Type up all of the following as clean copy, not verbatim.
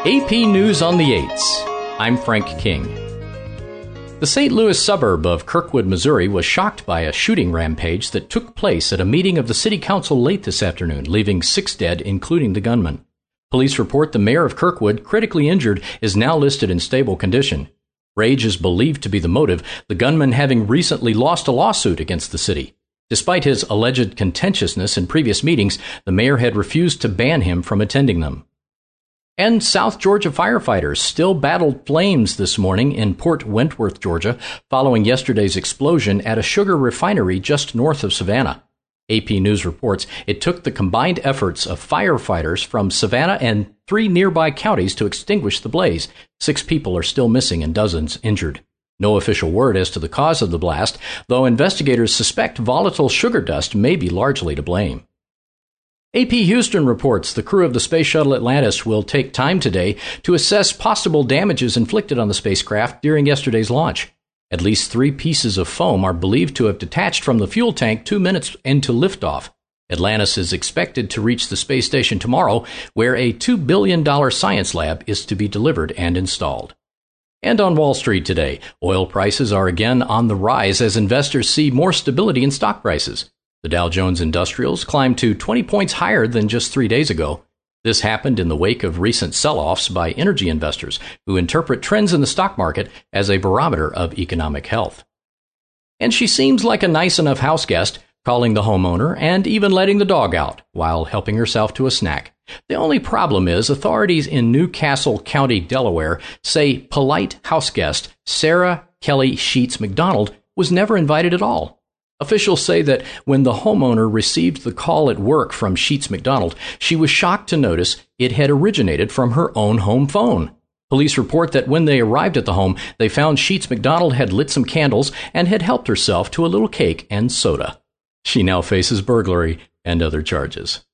AP News on the 8s. I'm Frank King. The St. Louis suburb of Kirkwood, Missouri was shocked by a shooting rampage that took place at a meeting of the city council late this afternoon, leaving 6 dead, including the gunman. Police report the mayor of Kirkwood, critically injured, is now listed in stable condition. Rage is believed to be the motive, the gunman having recently lost a lawsuit against the city. Despite his alleged contentiousness in previous meetings, the mayor had refused to ban him from attending them. And South Georgia firefighters still battled flames this morning in Port Wentworth, Georgia, following yesterday's explosion at a sugar refinery just north of Savannah. AP News reports it took the combined efforts of firefighters from Savannah and 3 nearby counties to extinguish the blaze. 6 people are still missing and dozens injured. No official word as to the cause of the blast, though investigators suspect volatile sugar dust may be largely to blame. AP Houston reports the crew of the Space Shuttle Atlantis will take time today to assess possible damages inflicted on the spacecraft during yesterday's launch. At least 3 pieces of foam are believed to have detached from the fuel tank 2 minutes into liftoff. Atlantis is expected to reach the space station tomorrow, where a $2 billion science lab is to be delivered and installed. And on Wall Street today, oil prices are again on the rise as investors see more stability in stock prices. The Dow Jones Industrials climbed to 20 points higher than just 3 days ago. This happened in the wake of recent sell-offs by energy investors who interpret trends in the stock market as a barometer of economic health. And she seems like a nice enough house guest, calling the homeowner and even letting the dog out while helping herself to a snack. The only problem is authorities in New Castle County, Delaware, say polite house guest Sarah Kelly Sheets McDonald was never invited at all. Officials say that when the homeowner received the call at work from Sheets McDonald, she was shocked to notice it had originated from her own home phone. Police report that when they arrived at the home, they found Sheets McDonald had lit some candles and had helped herself to a little cake and soda. She now faces burglary and other charges.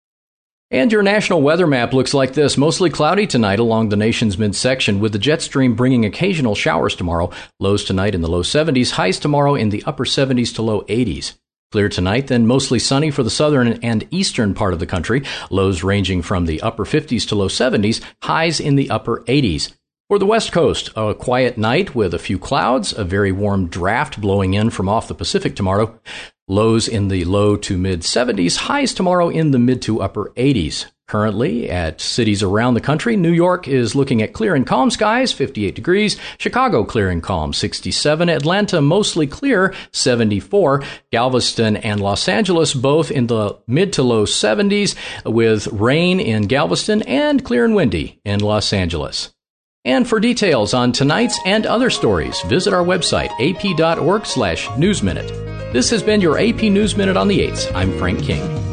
And your national weather map looks like this. Mostly cloudy tonight along the nation's midsection, with the jet stream bringing occasional showers tomorrow. Lows tonight in the low 70s, highs tomorrow in the upper 70s to low 80s. Clear tonight, then mostly sunny for the southern and eastern part of the country. Lows ranging from the upper 50s to low 70s, highs in the upper 80s. For the West Coast, a quiet night with a few clouds, a very warm draft blowing in from off the Pacific tomorrow. Lows in the low to mid 70s, highs tomorrow in the mid to upper 80s. Currently, at cities around the country, New York is looking at clear and calm skies, 58 degrees. Chicago, clear and calm, 67. Atlanta, mostly clear, 74. Galveston and Los Angeles, both in the mid to low 70s, with rain in Galveston and clear and windy in Los Angeles. And for details on tonight's and other stories, visit our website, ap.org/newsminute. This has been your AP News Minute on the 8s. I'm Frank King.